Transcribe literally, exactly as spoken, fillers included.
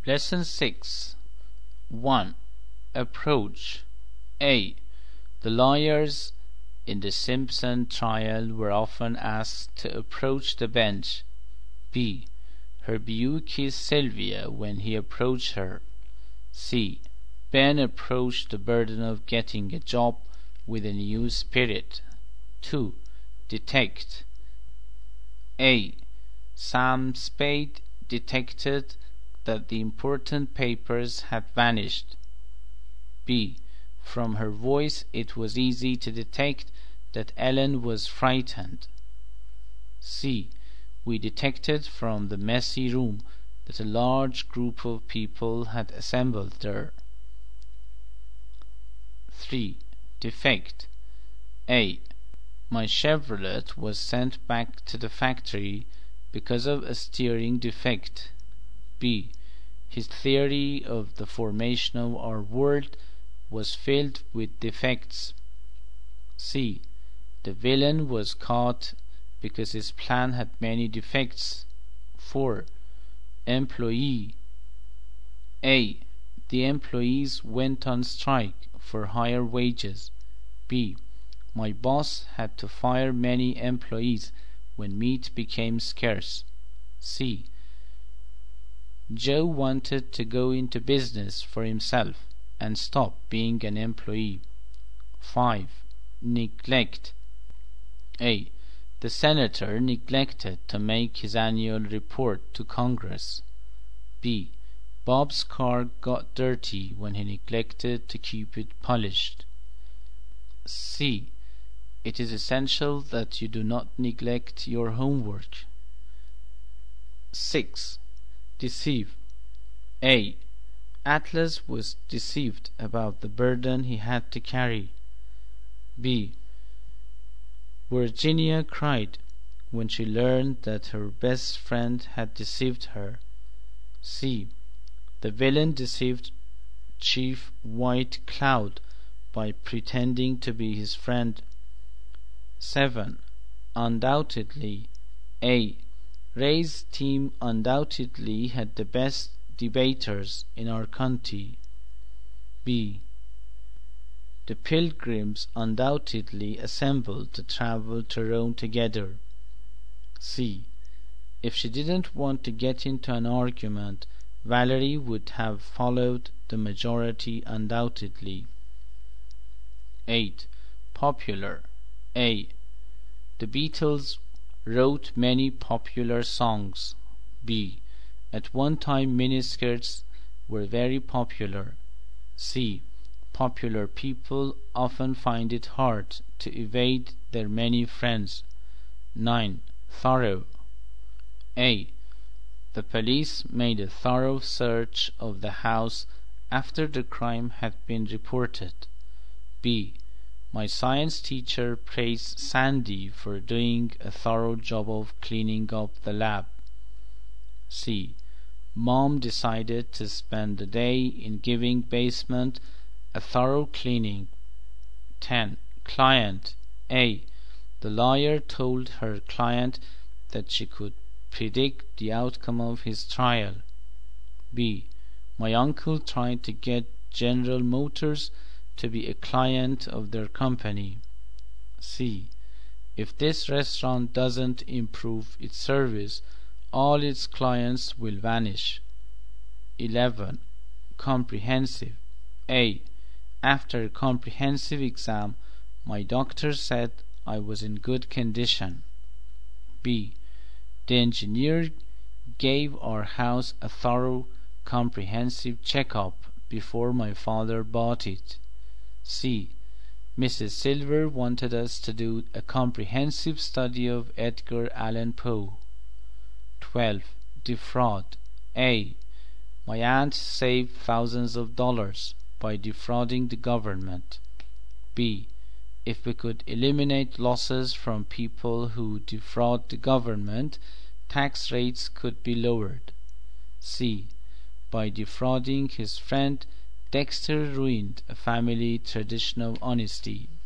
Lesson six. one. Approach. A. The lawyers in the Simpson trial were often asked to approach the bench. B. Herbieu kissed Sylvia when he approached her. C. Ben approached the burden of getting a job with a new spirit. two. Detect. A. Sam Spade detected that the important papers had vanished. B. From her voice it was easy to detect that Ellen was frightened. C. We detected from the messy room that a large group of people had assembled there. three. Defect. A. My Chevrolet was sent back to the factory because of a steering defect. B. His theory of the formation of our world was filled with defects. C. The villain was caught because his plan had many defects. four. Employee. A. The employees went on strike for higher wages. B. My boss had to fire many employees when meat became scarce. C. Joe wanted to go into business for himself and stop being an employee. five. Neglect. A. The senator neglected to make his annual report to Congress. B. Bob's car got dirty when he neglected to keep it polished. C. It is essential that you do not neglect your homework. six. Deceive. A. Atlas was deceived about the burden he had to carry. B. Virginia cried when she learned that her best friend had deceived her. C. The villain deceived Chief White Cloud by pretending to be his friend. seven. Undoubtedly. A. Ray's team undoubtedly had the best debaters in our county. B. The Pilgrims undoubtedly assembled to travel to Rome together. C. If she didn't want to get into an argument, Valerie would have followed the majority undoubtedly. eight. Popular. A. The Beatles wrote many popular songs. B. At one time miniskirts were very popular. C. Popular people often find it hard to evade their many friends. nine. Thorough. A. The police made a thorough search of the house after the crime had been reported. B. My science teacher praised Sandy for doing a thorough job of cleaning up the lab. C. Mom decided to spend the day in giving basement a thorough cleaning. ten. Client. A. The lawyer told her client that she could predict the outcome of his trial. B. My uncle tried to get General Motors to be a client of their company. C. If this restaurant doesn't improve its service, all its clients will vanish. eleven. Comprehensive. A. After a comprehensive exam, my doctor said I was in good condition. B. The engineer gave our house a thorough, comprehensive check-up before my father bought it. C. Missus Silver wanted us to do a comprehensive study of Edgar Allan Poe. twelve. Defraud. A. My aunt saved thousands of dollars by defrauding the government. B. If we could eliminate losses from people who defraud the government, tax rates could be lowered. C. By defrauding his friend, Dexter ruined a family tradition of honesty.